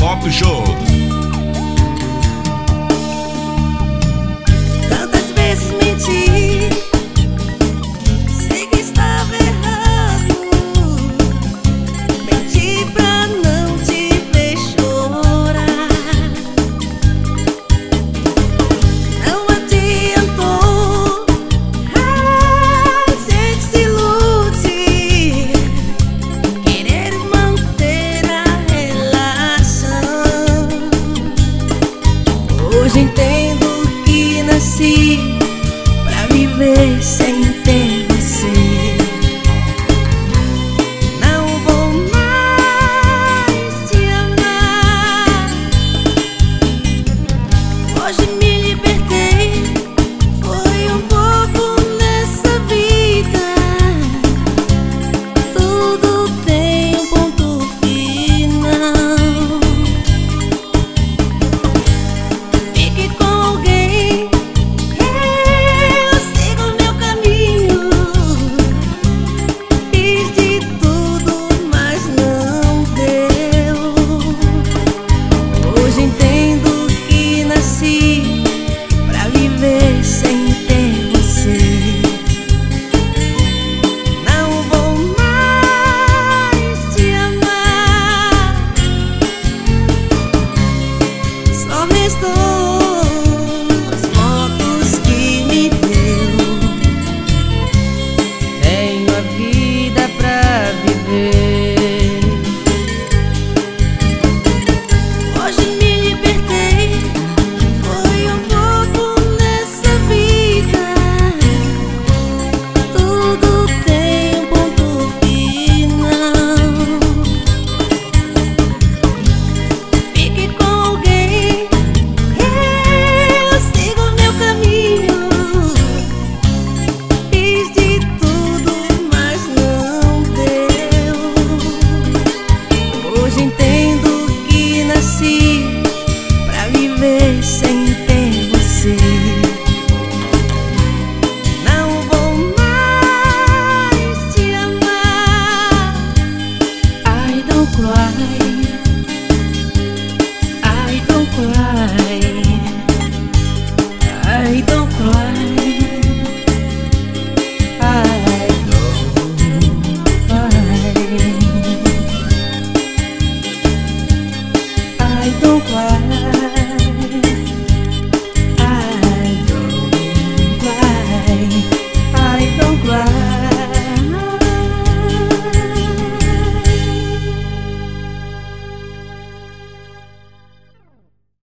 Pop Show. Tantas vezes menti, sei que estava errado. Menti pra não te ver chorar. Não adiantou, a gente se ilude, querer manter a relação. Hoje entendo que nasci pra viver sem ter você. Não vou mais te amar. Hoje me libertei, foi um pouco nessa vida. Tudo tem um ponto final. Fique com alguém, eu sigo meu caminho. Fiz de tudo, mas não deu. Hoje entendo que nasci pra viver sem ter você. Não vou mais te amar. Só restou as fotos que me deu. Tenho a vida pra viver. Hoje me libertei, foi um pouco nessa vida. Tudo tem um ponto final. Fique com alguém, eu sigo meu caminho. Fiz de tudo, mas não deu. Hoje entendo que nasci pra viver sem ter você. Não vou mais te amar. I don't cry.